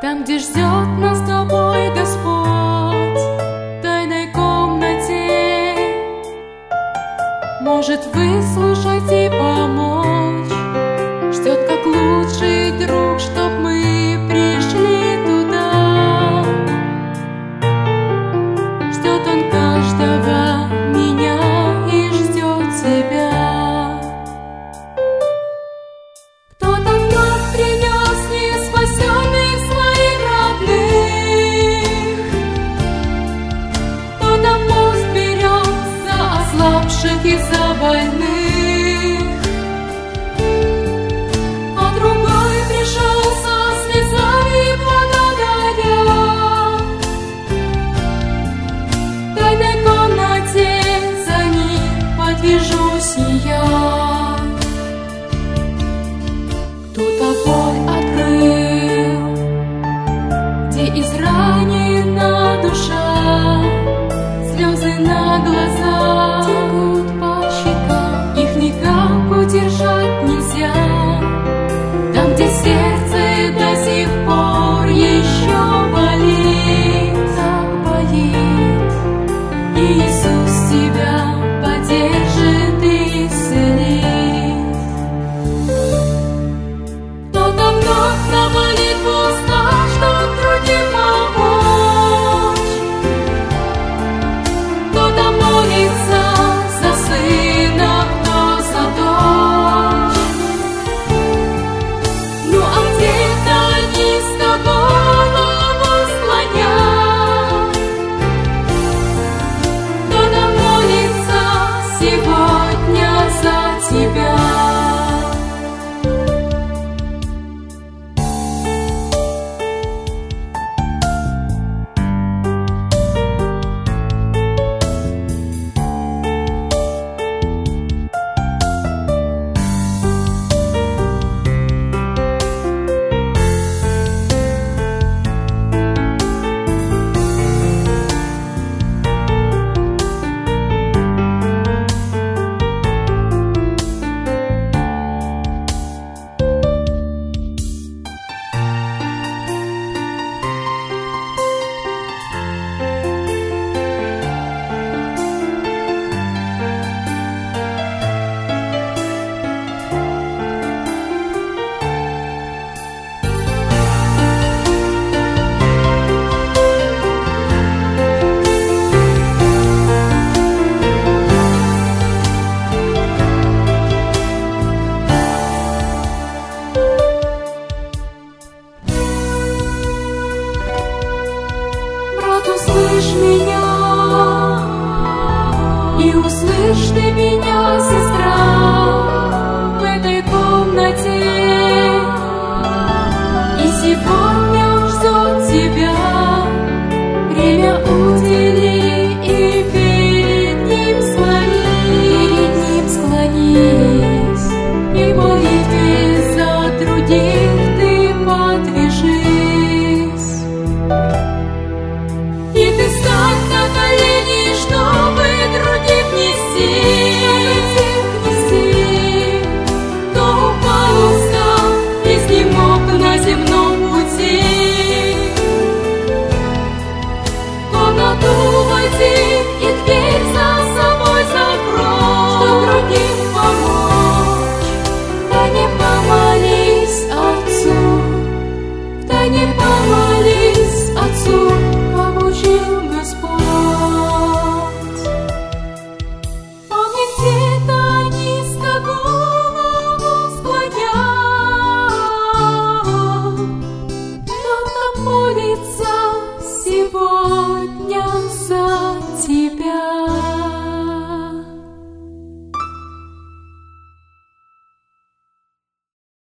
Там, где ждет нас с тобой Господь, в тайной комнате, может выслушать и помочь. Ждет, как лучший друг, чтоб мы пришли туда. Ждет Он каждого меня и ждет тебя. Кто-то вновь принес неспасенных своих родных, кто-то пост берет за ослабших и за больных, а другой пришел со слезами благодаря. В тайной комнате за них подвижусь и я. Кто-то боль открыл, где изранена душа, слезы на глаза текут по щекам, их никак удержать нельзя. Там, где сердце до сих пор еще болит, так болит, Иисус тебя поддержит и исцелит. Кто-то вновь на молитву стал, чтоб другим помочь. Кто-то молится за сына, кто за дочь. Ну а где-то низко голову склонят, кто-то молится сегодня за тебя. Брат, услышь меня, и услышь ты меня, сестра, в этой комнате. И сегодня Он ждет тебя, время удели и перед Ним склонись, и в молитве за других ты подвяжись.